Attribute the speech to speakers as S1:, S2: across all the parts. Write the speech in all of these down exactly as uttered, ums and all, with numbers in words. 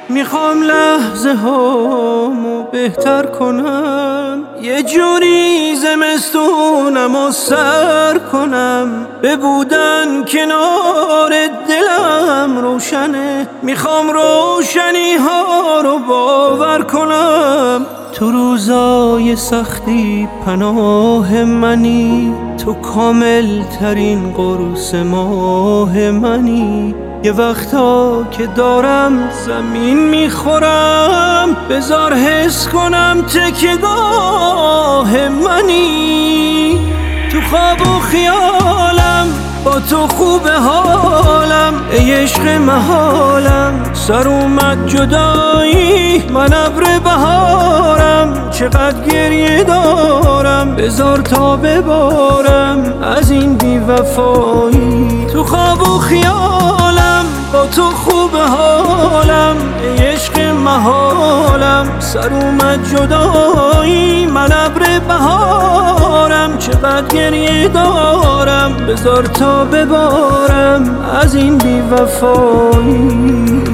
S1: میخوام لحظه هامو بهتر کنم، یه جوری زمستونم و سر کنم، به بودن کنار دلم روشنه. میخوام روشنی ها رو باور کنم، تو روزای سختی پناه منی، تو کامل ترین قرص ماه منی. یه وقتا که دارم زمین میخورم، بذار حس کنم تکیه‌گاه منی. تو خواب و خیالم با تو خوب حالم، ای عشق محالم سر اومد جدایی، من ابر بهارم چقدر گریه دارم، بذار تا ببارم از این بی‌وفایی. تو خواب و خیالم با تو خوب حالم، ای عشق محالم سر اومد جدایی، من ابر بهارم چقدر گریه دارم، بذار تا ببارم از این بی‌وفایی.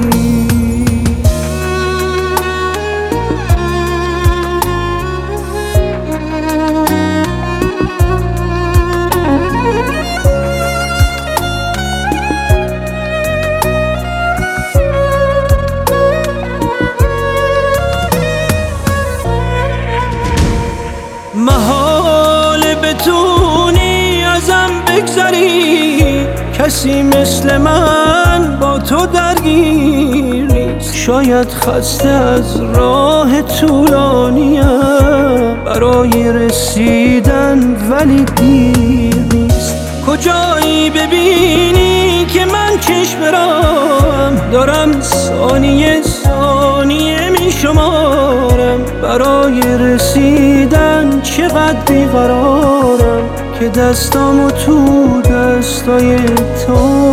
S1: محال بتونی ازم بگذری، کسی مثل من با تو درگیر نیست. شاید خسته از راه طولانیم برای رسیدن، ولی دیر نیست. کجایی ببینی که من چشم برم دارم، ثانیه ثانیه می شمارم، برای رسیدن چقدر بیقرارم، که دستامو تو دستای تو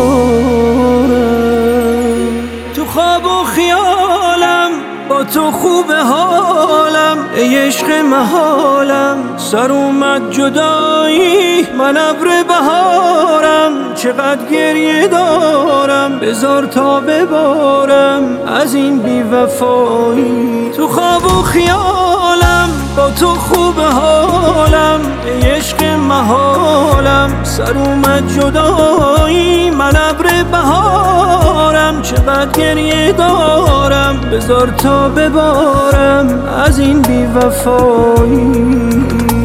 S1: بذارم. تو خواب و خیالم با تو خوب حالم، ای عشق محالم سر اومد جدایی، من ابر بهارم چقدر گریه دارم، بذار تا ببارم از این بی‌وفایی. تو خواب و خیالم با تو خوب حالم، ای عشق محالم سر اومد جدایی، من ابر بهارم چقدر گریه دارم، بذار تا ببارم از این بی‌وفایی.